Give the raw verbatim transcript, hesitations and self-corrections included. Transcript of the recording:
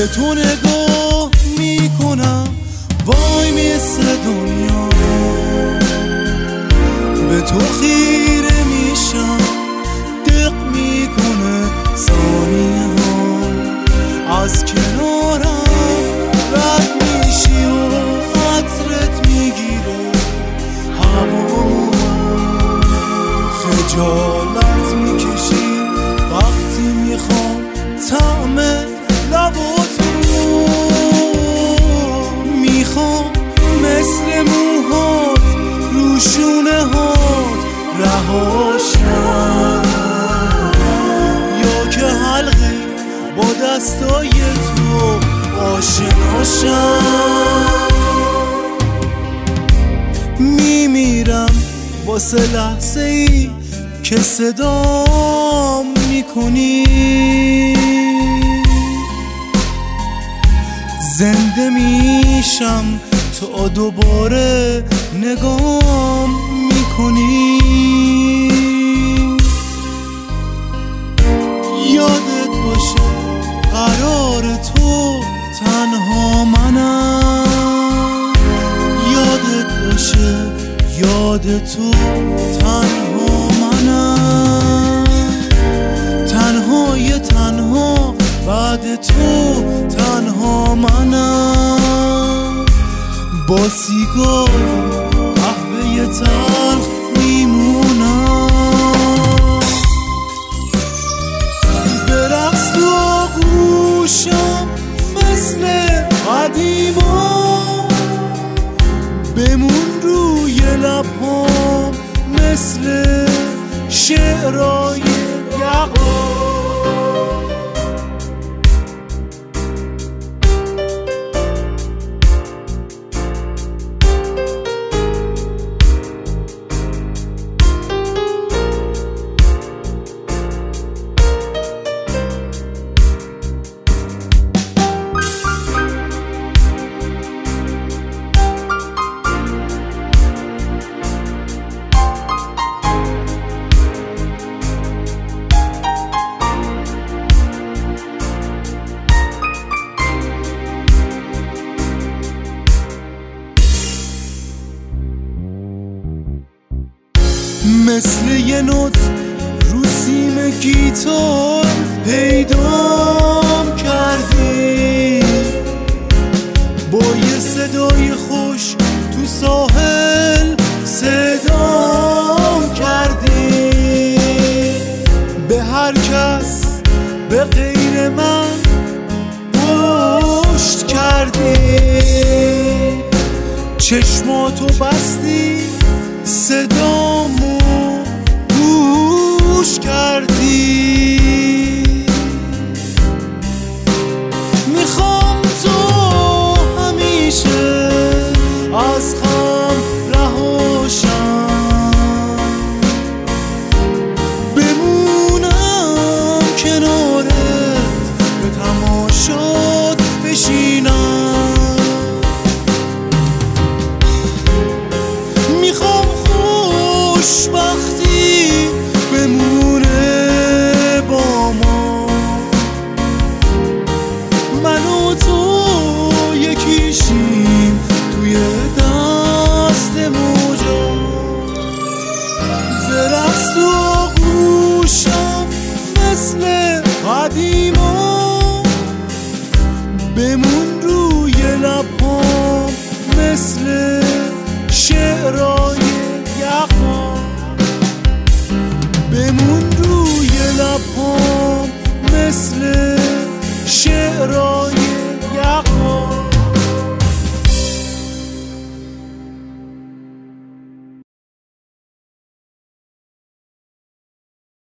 به تو نگاه میکنم وای مثل دنیا، به تو خیره میشم دق میکنه ثانیه ها، از کنارم رد میشی و عطرت میگیره هوامو، خجالت میکشی وقتی میخوام طعم لباتو، میخوام مثل موهات رو شونه هات رهاشم، یا که حلقه با دستای تو آشناشم. میمیرم واسه لحظه ای که صدام میکنی، زنده میشم تا دوباره نگام میکنی. یادت باشه قرار تو تنها منم، یادت باشه یاد تو تنها منم، تنهای تنها بعد تو تنها منم، با سیگار قهوه تلخ میمونم، به رقص تو آغوشم مثل قدیما، بمون روی لبهام مثل شعرهای یغما. مثل یه نوت رو سیم گیتار پیدام کردی، با یه صدای خوش تو ساحل صدام کردی، به هر کس به غیر من پشت کردی، چشماتو بستی صدامو گوش کردی.